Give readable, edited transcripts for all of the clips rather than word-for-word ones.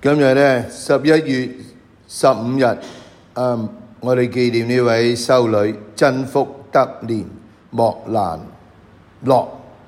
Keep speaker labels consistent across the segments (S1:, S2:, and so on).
S1: 今日咧11月15日，我哋紀念呢位修女真福德蓮莫蘭諾。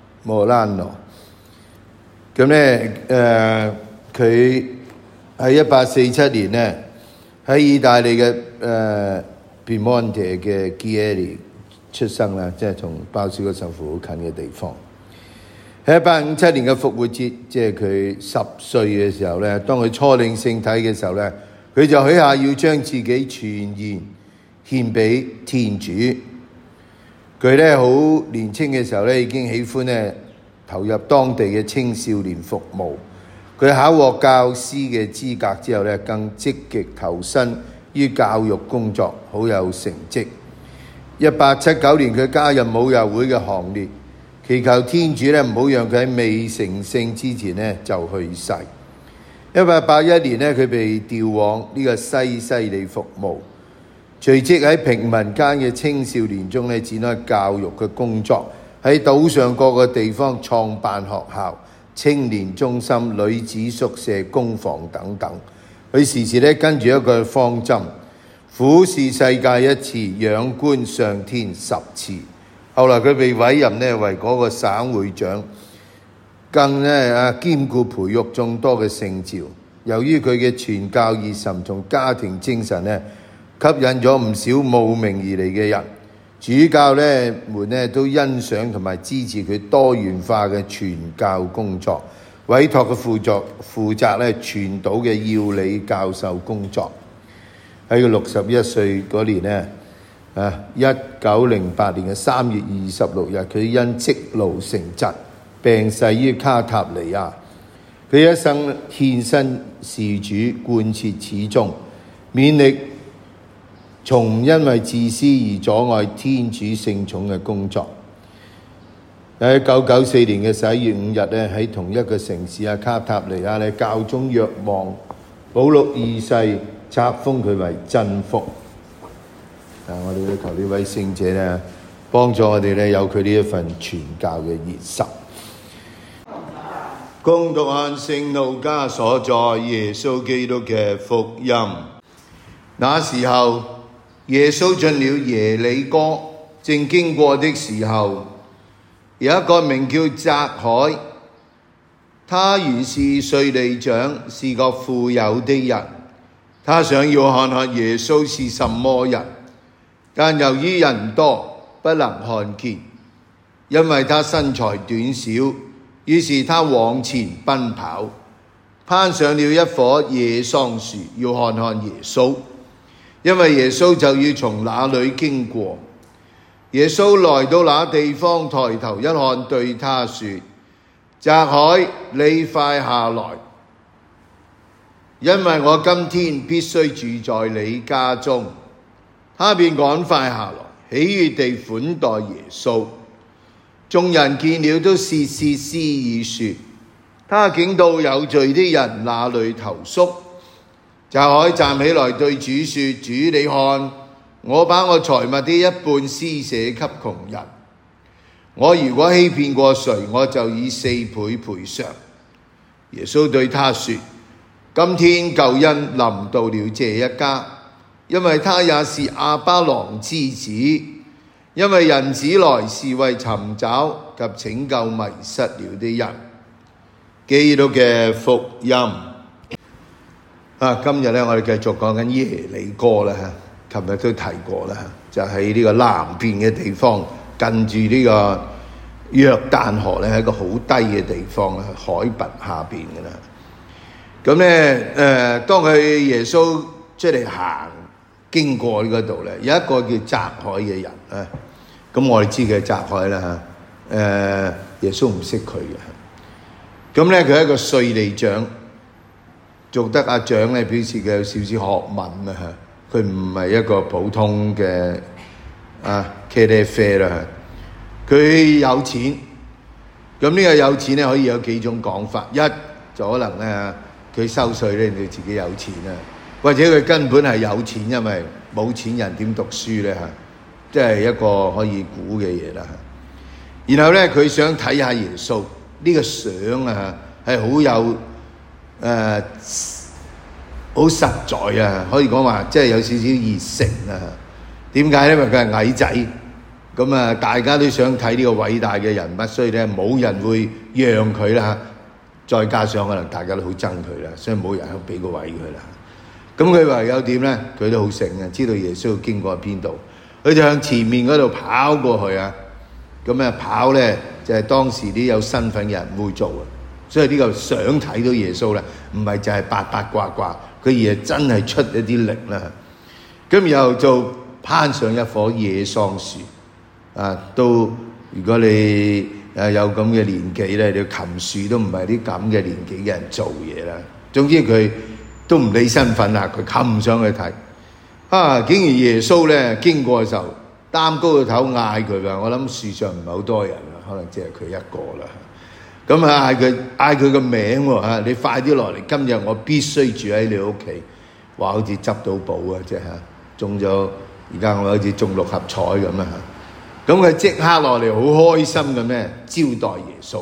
S1: 咁咧佢喺1847年咧喺意大利嘅Piemonte 嘅 Chieri 出生啦，即係同鮑小嘅神父好近嘅地方。喺1857年嘅復活節，即係佢10歲嘅時候咧，當佢初領聖體嘅時候咧，佢就許下要將自己全然獻俾天主。佢咧好年輕嘅時候咧，已經喜歡咧投入當地嘅青少年服務。佢考獲教師嘅資格之後咧，更積極投身於教育工作，好有成績。1879年佢加入母佑會嘅行列，祈求天主咧唔好讓佢喺未成聖之前咧就去世。1881年咧，佢被調往呢個西西里服務，隨即喺平民間嘅青少年中咧展開教育嘅工作，喺島上各個地方創辦學校、青年中心、女子宿舍、工房等等。佢時時咧跟住一個方針，俯視世界一次，仰觀上天10次。後來佢被委任咧為嗰個省會長，更兼顧培育眾多嘅聖召。由於佢嘅傳教熱忱同家庭精神咧，吸引咗唔少慕名而嚟嘅人。主教們都欣賞同埋支持佢多元化嘅傳教工作，委託佢負責傳道嘅要理教授工作。喺佢61歲嗰年咧，1908年嘅3月26日，佢因積勞成疾病逝於卡塔尼亞。佢一生獻身事主，貫徹始終，勉力從唔因為自私而阻礙天主聖寵嘅工作。喺1994年嘅11月5日咧，喺同一個城市卡塔尼亞咧，教宗若望保祿2世冊封佢為真福。我哋都求呢位聖者咧，幫助我哋咧有佢呢一份傳教嘅熱心。恭讀聖路加所載耶穌基督嘅福音。那時候，耶穌進了耶里哥，正經過的時候，有一個名叫匝凱，他原是稅吏長，是個富有的人。他想要看看耶穌是什麼人，但由於人多，不能看見，因為他身材短小。於是他往前奔跑，攀上了一棵野桑樹，要看看耶穌，因為耶穌就要從那裏經過。耶穌來到那地方，抬頭一看，對他說：匝凱，你快下來，因為我今天必須住在你家中。他便趕快下來，喜悅地款待耶穌。眾人見了都竊竊私議說：他竟到有罪的人那裏投宿。匝凱站起來對主說：主，你看，我把我財物的一半施捨給窮人。我如果欺騙過誰，我就以4倍賠償。耶穌對他說：今天救恩臨到了這一家，因為他也是亞巴郎之子。因為人子來是為尋找及拯救迷失了的人。基督嘅福音。今日我哋繼續講緊耶里哥啦，琴日都提過啦，就喺呢個南邊嘅地方，近住呢個約旦河咧，係一個好低嘅地方啦，海拔下邊嘅啦。咁當佢耶穌出嚟行經過呢嗰度咧，有一個叫匝凱嘅人啊。咁我哋知佢係匝凱啦嚇，耶穌唔識佢嘅。咁咧佢係一個稅吏長，做得阿長咧，表示佢有少少學問啊嚇。佢唔係一個普通嘅茄喱啡啦。佢有錢，咁呢個有錢咧可以有幾種講法。一就可能咧佢收稅咧，你自己有錢啊，或者佢根本係有錢，因為冇錢人點讀書咧嚇。即係一個可以估嘅嘢啦。然後咧，佢想睇下耶穌呢個相啊，係好有好實在啊，可以講話即係有少少熱誠啊。點解咧？因為佢係矮仔，咁啊大家都想睇呢個偉大嘅人物，所以咧冇人會讓佢啦。再加上可能大家都好憎佢啦，所以冇人肯俾個位佢啦。咁佢唯有點咧？佢都好醒啊，知道耶穌經過邊度，佢就向前面嗰度跑過去啊。咁啊跑咧就係當時啲有身份嘅人會做啊。所以呢個想睇到耶穌咧，唔係就係八八卦卦，佢而係真係出一啲力啦。咁然後就攀上一棵野桑樹啊，都如果你有咁嘅年紀咧，你擒樹都唔係啲咁嘅年紀嘅人做嘢啦。總之佢都唔理身份啦，佢擒上去睇啊！竟然耶穌咧經過嘅時候，擔高個頭嗌佢㗎。我諗樹上唔係好多人啊，可能只係佢一個啦。咁啊嗌佢個名喎嚇，你快啲落嚟！今日我必須住喺你屋企。話好似執到寶啊，即係嚇中咗，而家我好似中六合彩咁啊！咁佢即刻落嚟，好開心嘅咩招待耶穌。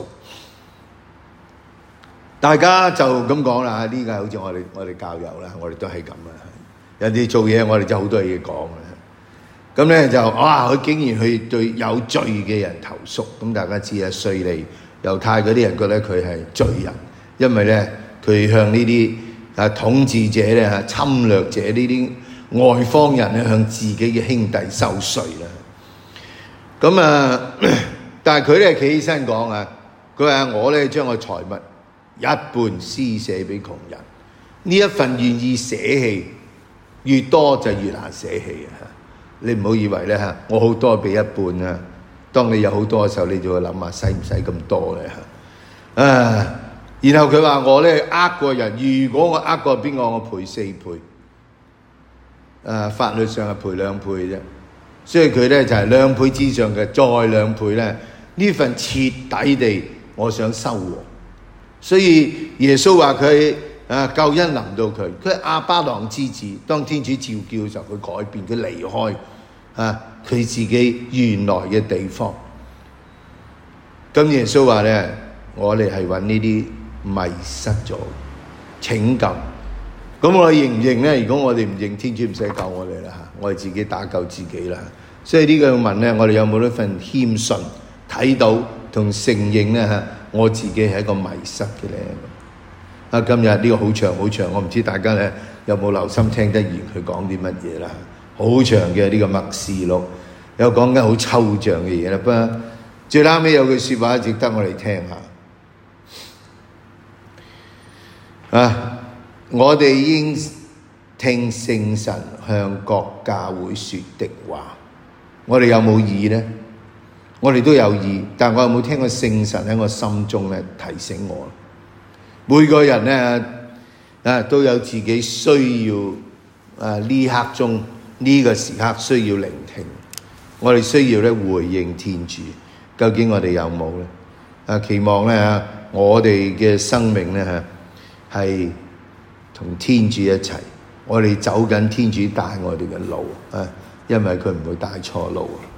S1: 大家就咁講啦，呢個好似我哋教友啦，我哋都係咁啊。人哋做嘢，我哋就好多嘢講啊。咁咧就佢竟然去對有罪嘅人投訴。咁大家知啊，稅吏猶太嗰啲人覺得佢係罪人，因為咧佢向呢啲統治者咧侵略者呢啲外方人咧向自己嘅兄弟收稅啦。咁但係佢咧企起身講啊，佢話我咧將個財物一半施捨俾窮人，呢一份願意捨棄越多就越難捨棄啊！你唔好以為咧我好多俾一半啊，當你有好多嘅時候，你就會諗下使唔使咁多咧嚇。然後佢話我咧過人，如果我過邊個，我賠4倍。法律上係賠2倍啫。所以佢咧就係2倍之上嘅，再2倍咧，呢份徹底地我想收穫。所以耶穌話佢救恩臨到佢，佢係亞巴郎之子。當天主召叫嘅時候，佢改變，佢離開佢自己原來嘅地方。咁耶穌話咧，我哋係揾呢啲迷失咗拯救。咁我哋認唔認咧？如果我哋唔認，天主唔使救我哋啦嚇，我哋自己打救自己啦。所以呢個問咧，我哋有冇呢份謙遜睇到同承認咧嚇，我自己係一個迷失嘅咧？今日呢個好長好長，我唔知大家咧有冇留心聽得完佢講啲乜嘢啦？好長嘅呢個默示錄，有講緊好抽象嘅嘢啦。不過最啱尾有句説話值得我哋聽下我哋應聽聖神向各教會說的話。我哋有冇耳呢？我哋都有耳，但我有冇聽過聖神喺我心中咧提醒我？每個人咧都有自己需要呢刻中呢個時刻需要聆聽。我哋需要咧回應天主，究竟我哋有冇咧？期望咧我哋嘅生命咧係同天主一齊，我哋走緊天主帶我哋嘅路因為佢唔會帶錯路。